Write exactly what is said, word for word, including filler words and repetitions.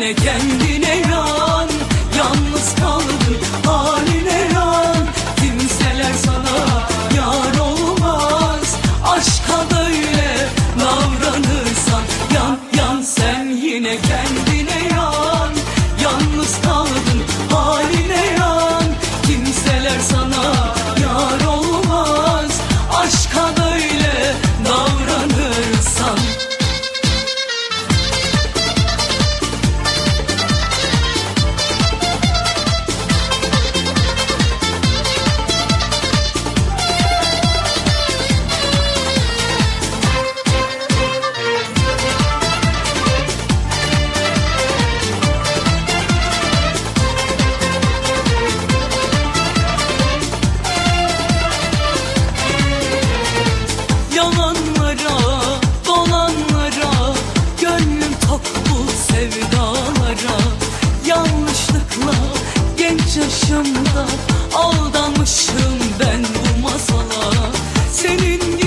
yine kendine yan. Yalnız kaldın haline yan. Kimseler sana yar olmaz. Aşka böyle davranırsan yan yan, sen yine kendine yan. Yalnız kaldın haline yan. Kimseler sana yar olmaz. Aşka böyle davranırsan. Yalanlara, dolanlara, gönlüm tok bu sevdalara. Yanlışlıkla genç yaşımda aldanmışım ben bu masala. Senin